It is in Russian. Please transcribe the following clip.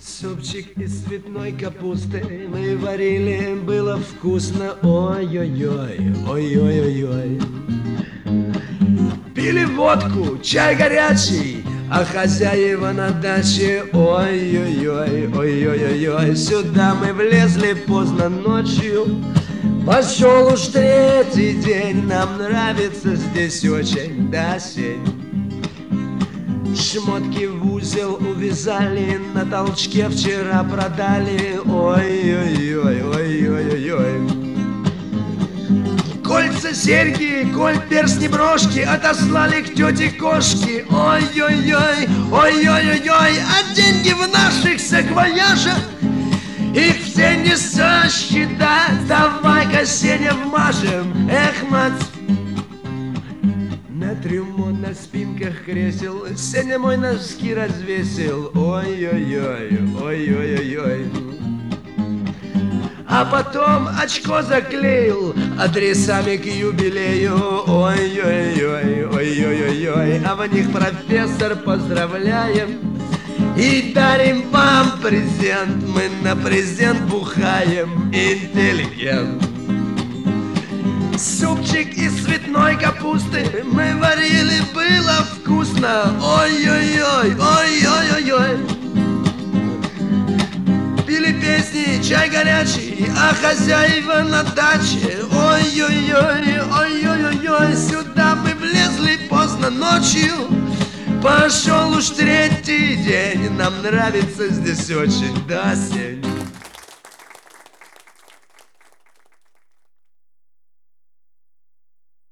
Супчик из цветной капусты мы варили, было вкусно. Ой-ой-ой, ой-ой-ой-ой. Пили водку, чай горячий, а хозяева на даче. Ой-ой-ой, ой-ой-ой-ой. Сюда мы влезли поздно ночью. Пошел уж третий день, нам нравится здесь очень до сень. Шмотки в узел увязали, на толчке вчера продали. Ой-ой-ой, ой-ой-ой-ой. Кольца, серьги, коль, перстни, брошки отослали к тете кошке. Ой-ой-ой, ой-ой-ой-ой. А деньги в наших саквояжах, их все не сосчитать. Давай-ка, Сеня, вмажем. Эх, мать. На трюмо на спинках кресел Сеня мой носки развесил. Ой-ой-ой, ой-ой-ой-ой. А потом очко заклеил адресами к юбилею. Ой-ой-ой, ой-ой-ой-ой. А в них профессор поздравляем и дарим вам презент. Мы на презент бухаем, интеллигент. Супчик из цветной капусты мы варили, было вкусно. Ой-ой-ой, ой-ой-ой-ой. Пили песни, чай горячий, а хозяева на даче. Ой-ой-ой, ой-ой-ой-ой. Сюда мы влезли поздно ночью. Пошел уж третий день, нам нравится здесь очень до сень.